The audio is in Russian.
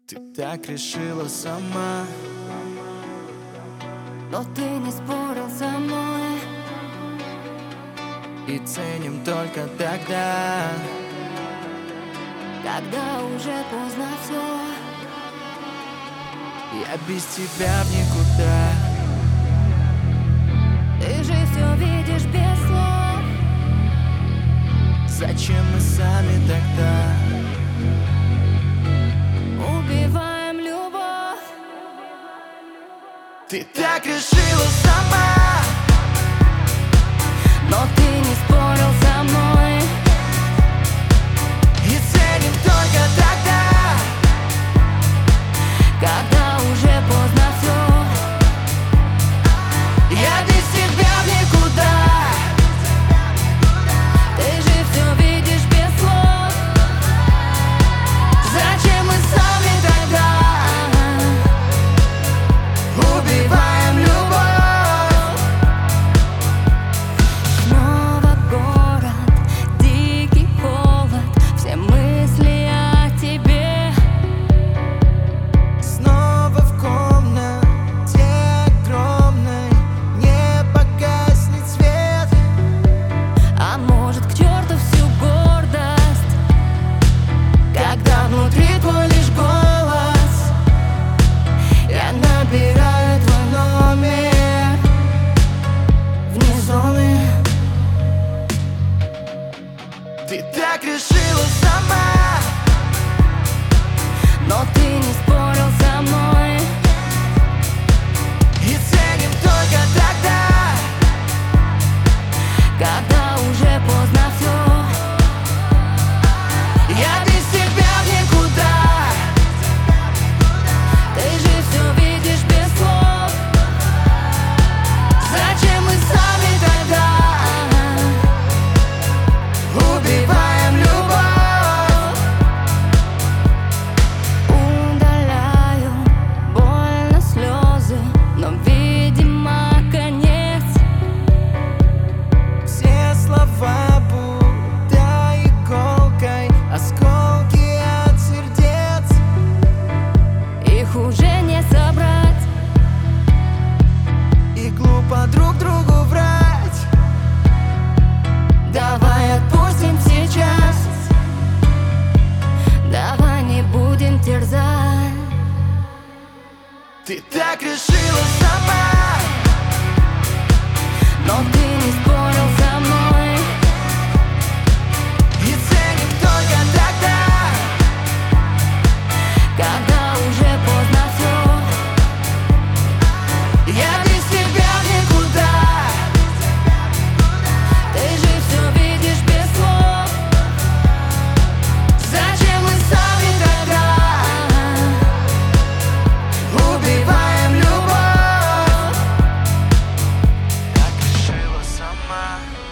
Ты так решила сама, но ты не спорил со мной. и ценим только тогда, Когда уже поздно все. я без тебя в никуда. Ты же все видишь без слов. Зачем мы сами тогда Убиваем любовь. Ты так решила сама, Но ты не спорил со мной. и ценим только тогда, Когда уже поздно все. я без тебя в никуда. Ты же все видишь без слов. Зачем мы сами тогда убиваем любовь? Снова город, дикий холод, все мысли о тебе. Снова в комнате огромной не погаснет свет. А может, к черту всю гордость, когда внутри твой лишь голос. Я набираю твой номер вне зоны. Ты так решила сама, Но ты не спорил со мной. и ценим только тогда, Когда уже поздно все. я без тебя в никуда. Ты же все видишь без слов. Зачем мы сами тогда убиваем любовь? Удаляю больно слезы, но, видимо, конец. Все слова будто иголкой, осколки от сердец. Их уже не собрать. И глупо друг другу врать. Давай отпустим сейчас. Давай не будем терзать. Ты так решила сама, Но ты не спорил со мной. и ценим только тогда, Когда уже поздно все. я без тебя в никуда. Ты же все видишь без слов. Зачем мы сами тогда убиваем любовь? Так решила сама,